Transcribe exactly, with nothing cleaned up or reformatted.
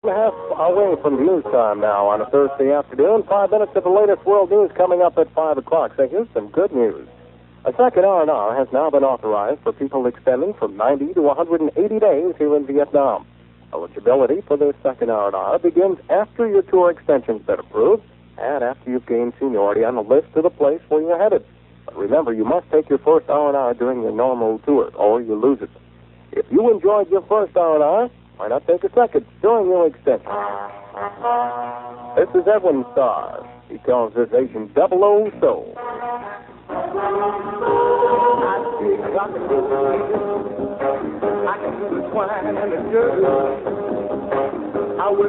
Half away from news time now on a Thursday afternoon. Five minutes of the latest world news coming up at five o'clock. So here's some good news. A second R and R has now been authorized for people extending from ninety to one hundred eighty days here in Vietnam. Eligibility for this second R and R begins after your tour extension's been approved and after you've gained seniority on the list to the place where you're headed. But remember, you must take your first R and R during your normal tour or you lose it. If you enjoyed your first R and R, why not take a second during your extension? This is Edwin Starr. He calls this Asian double O soul. I can hear the twang and the jerk. I